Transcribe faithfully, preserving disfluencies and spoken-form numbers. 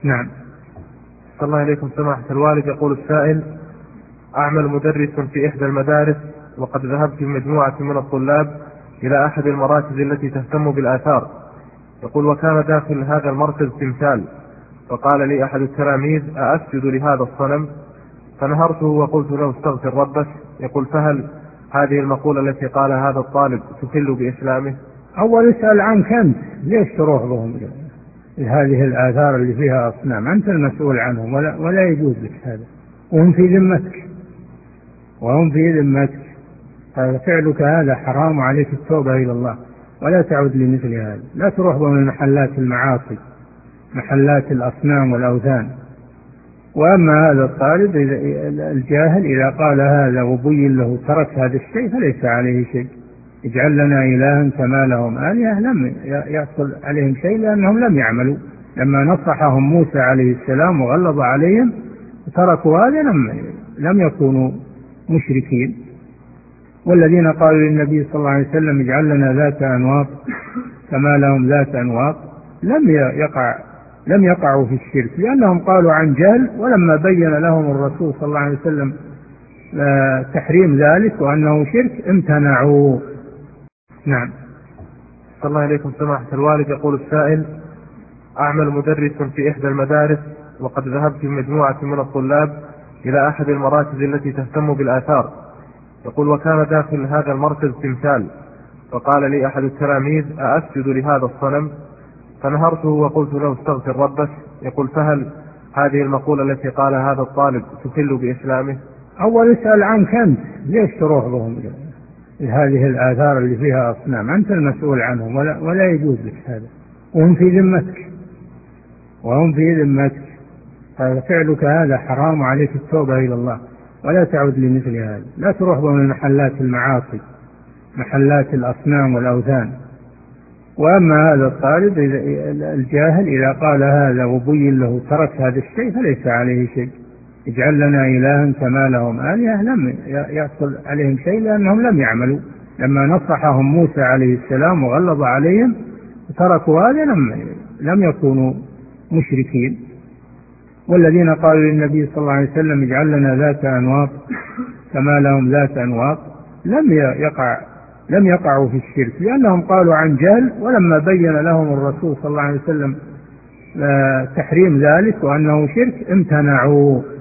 نعم. صلى الله عليكم سماحة الوالد. يقول السائل: أعمل مدرس في إحدى المدارس، وقد ذهبت بمجموعة من الطلاب إلى أحد المراكز التي تهتم بالآثار. يقول: وكان داخل هذا المركز تمثال، فقال لي أحد التلاميذ: أأسجد لهذا الصنم؟ فنهرته وقلت له: استغفر ربك. يقول: فهل هذه المقولة التي قالها هذا الطالب تخل بإسلامه؟ أول اسأل عنك أنت، ليش تروح بهم هذه الآثار اللي فيها أصنام؟ أنت المسؤول عنهم، ولا, ولا يجوز لك هذا، وهم في ذمتك وهم في ذمتك فعلك هذا حرام، عليك التوبة إلى الله ولا تعود لمثل هذا. لا تروح بهم محلات المعاصي، محلات الأصنام والأوثان. وأما هذا الطالب الجاهل إذا قال هذا وبين له ترك هذا الشيء فليس عليه شيء. اجعل لنا إلها كما لهم آلهة، لم يحصل عليهم شيء لأنهم لم يعملوا. لما نصحهم موسى عليه السلام وغلظ عليهم تركوا هذا لم, لم يكونوا مشركين. والذين قالوا للنبي صلى الله عليه وسلم اجعل لنا ذات أنواط كما لهم ذات أنواط لم يقع لم يقعوا في الشرك، لأنهم قالوا عن جهل، ولما بين لهم الرسول صلى الله عليه وسلم تحريم ذلك وأنه شرك امتنعوا. نعم. صلى الله عليكم سماحة الوالد. يقول السائل: أعمل مدرس في إحدى المدارس، وقد ذهبت بمجموعة من الطلاب إلى أحد المراكز التي تهتم بالآثار. يقول: وكان داخل هذا المركز تمثال، فقال لي أحد التلاميذ: أأسجد لهذا الصنم؟ فنهرته وقلت له: استغفر ربك. يقول: فهل هذه المقولة التي قالها هذا الطالب تخل بإسلامه؟ أول اسأل عنك أنت، ليش تروح بهم هذه الآثار اللي فيها أصنام؟ أنت المسؤول عنهم، ولا, ولا يجوز لك هذا، وهم في ذمتك وهم في ذمتك ففعلك هذا حرام، عليك التوبة إلى الله ولا تعود لمثل هذا. لا تروح بهم محلات المعاصي، محلات الأصنام والأوثان. وأما هذا الطالب الجاهل إذا قال هذا وبين له ترك هذا الشيء فليس عليه شيء. اجعل لنا إلها كما لهم آلهة، لم يحصل عليهم شيء لأنهم لم يعملوا. لما نصحهم موسى عليه السلام وغلظ عليهم تركوا هذا لم, لم يكونوا مشركين. والذين قالوا للنبي صلى الله عليه وسلم اجعل لنا ذات أنواط كما لهم ذات أنواط لم يقع لم يقعوا في الشرك، لأنهم قالوا عن جهل، ولما بين لهم الرسول صلى الله عليه وسلم تحريم ذلك وأنه شرك امتنعوا.